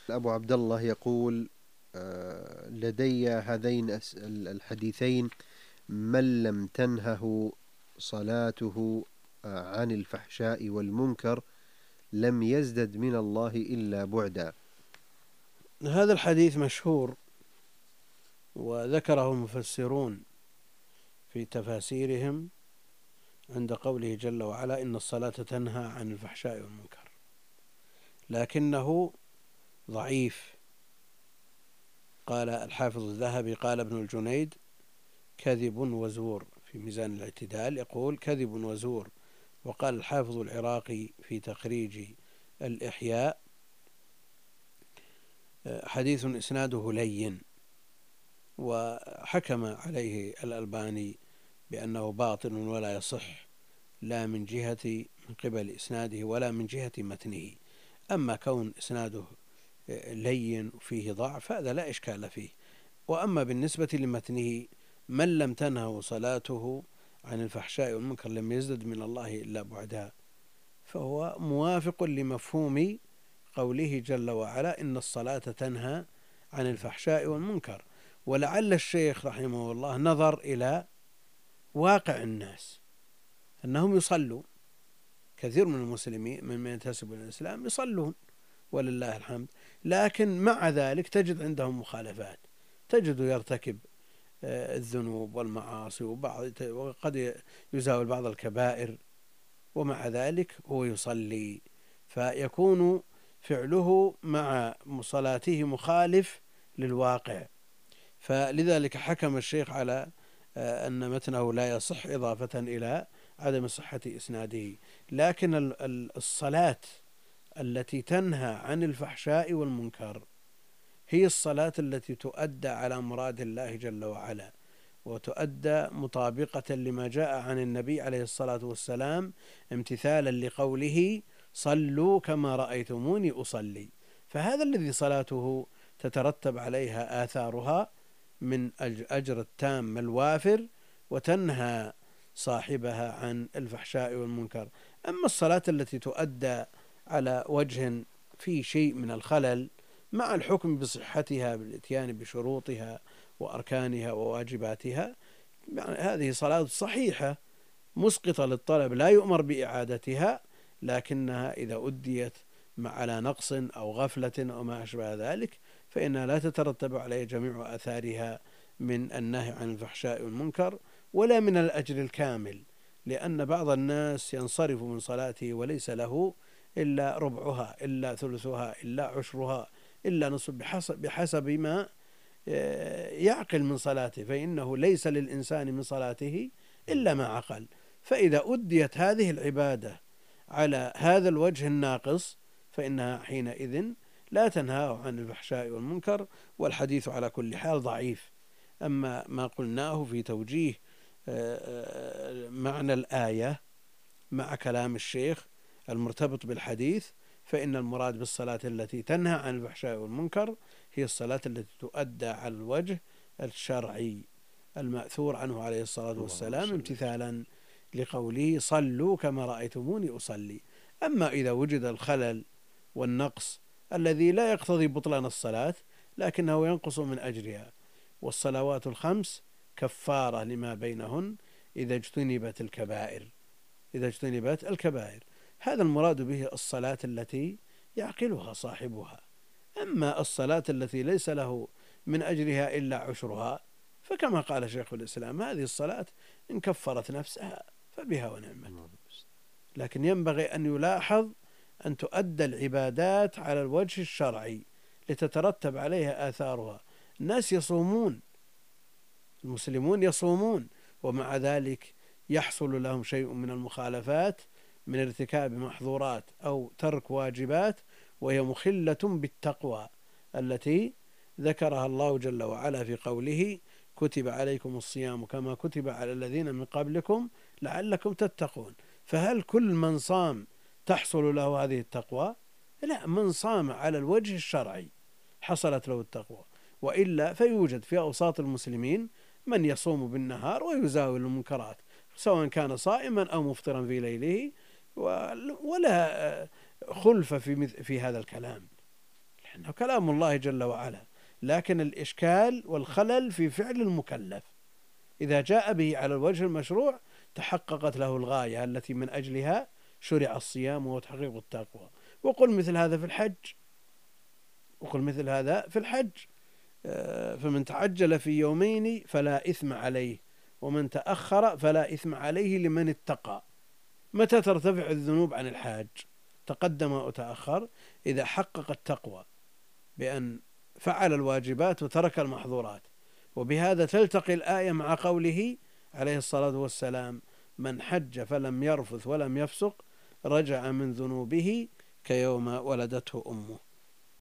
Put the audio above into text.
أبو عبد الله يقول: لدي هذين الحديثين: من لم تنهه صلاته عن الفحشاء والمنكر لم يزدد من الله إلا بعدا. هذا الحديث مشهور وذكره المفسرون في تفاسيرهم عند قوله جل وعلا: إن الصلاة تنهى عن الفحشاء والمنكر، لكنه ضعيف. قال الحافظ الذهبي: قال ابن الجنيد: كذب وزور، في ميزان الاعتدال يقول كذب وزور. وقال الحافظ العراقي في تخريج الإحياء: حديث إسناده لين. وحكم عليه الألباني بأنه باطل ولا يصح، لا من قبل إسناده ولا من جهة متنه. أما كون إسناده لين وفيه ضعف هذا لا إشكال فيه. وأما بالنسبة لمتنه: من لم تنهه صلاته عن الفحشاء والمنكر لم يزدد من الله إلا بعدا، فهو موافق لمفهوم قوله جل وعلا: إن الصلاة تنهى عن الفحشاء والمنكر. ولعل الشيخ رحمه الله نظر إلى واقع الناس أنهم يصلون، كثير من المسلمين من ينتسب إلى الإسلام يصلون ولله الحمد، لكن مع ذلك تجد عندهم مخالفات، تجد يرتكب الذنوب والمعاصي وقد يزاول بعض الكبائر، ومع ذلك هو يصلي، فيكون فعله مع صلاته مخالف للواقع. فلذلك حكم الشيخ على أن متنه لا يصح إضافة إلى عدم صحة إسناده. لكن الصلاة التي تنهى عن الفحشاء والمنكر هي الصلاة التي تؤدى على مراد الله جل وعلا، وتؤدى مطابقة لما جاء عن النبي عليه الصلاة والسلام، امتثالا لقوله: صلوا كما رأيتموني أصلي. فهذا الذي صلاته تترتب عليها آثارها من أجر التام الوافر، وتنهى صاحبها عن الفحشاء والمنكر. أما الصلاة التي تؤدى على وجه في شيء من الخلل مع الحكم بصحتها بالإتيان بشروطها وأركانها وواجباتها، هذه صلاة صحيحة مسقطة للطلب لا يؤمر بإعادتها، لكنها إذا أديت على نقص أو غفلة أو ما أشبه ذلك فإنها لا تترتب عليه جميع آثارها من النهي عن الفحشاء والمنكر ولا من الأجر الكامل، لأن بعض الناس ينصرف من صلاته وليس له إلا ربعها، إلا ثلثها، إلا عشرها، إلا نصف، بحسب ما يعقل من صلاته، فإنه ليس للإنسان من صلاته إلا ما عقل. فإذا أديت هذه العبادة على هذا الوجه الناقص فإنها حينئذ لا تنهاه عن الفحشاء والمنكر، والحديث على كل حال ضعيف. أما ما قلناه في توجيه معنى الآية مع كلام الشيخ المرتبط بالحديث، فإن المراد بالصلاة التي تنهى عن الفحشاء والمنكر هي الصلاة التي تؤدى على الوجه الشرعي المأثور عنه عليه الصلاة والسلام، امتثالا لقوله: صلوا كما رأيتموني أصلي. أما إذا وجد الخلل والنقص الذي لا يقتضي بطلان الصلاة لكنه ينقص من أجرها، والصلوات الخمس كفارة لما بينهن إذا اجتنبت الكبائر. هذا المراد به الصلاة التي يعقلها صاحبها. أما الصلاة التي ليس له من أجرها إلا عشرها فكما قال شيخ الإسلام: هذه الصلاة إن كفرت نفسها فبها ونعمت. لكن ينبغي أن يلاحظ أن تؤدى العبادات على الوجه الشرعي لتترتب عليها آثارها. الناس يصومون، المسلمون يصومون، ومع ذلك يحصل لهم شيء من المخالفات من ارتكاب محظورات أو ترك واجبات، وهي مخلة بالتقوى التي ذكرها الله جل وعلا في قوله: كتب عليكم الصيام كما كتب على الذين من قبلكم لعلكم تتقون. فهل كل من صام تحصل له هذه التقوى؟ لا، من صام على الوجه الشرعي حصلت له التقوى، وإلا فيوجد في أوساط المسلمين من يصوم بالنهار ويزاول المنكرات سواء كان صائما أو مفطرا في ليله، ولا خلف في هذا الكلام. إنه كلام الله جل وعلا، لكن الإشكال والخلل في فعل المكلف. إذا جاء به على الوجه المشروع تحققت له الغاية التي من أجلها شرع الصيام، وهو تحقيق التقوى. وقل مثل هذا في الحج، فمن تعجل في يومين فلا إثم عليه، ومن تأخر فلا إثم عليه لمن اتقى. متى ترتفع الذنوب عن الحاج؟ تقدم وتأخر إذا حقق التقوى بأن فعل الواجبات وترك المحظورات. وبهذا تلتقي الآية مع قوله عليه الصلاة والسلام: من حج فلم يرفث ولم يفسق رجع من ذنوبه كيوم ولدته أمه.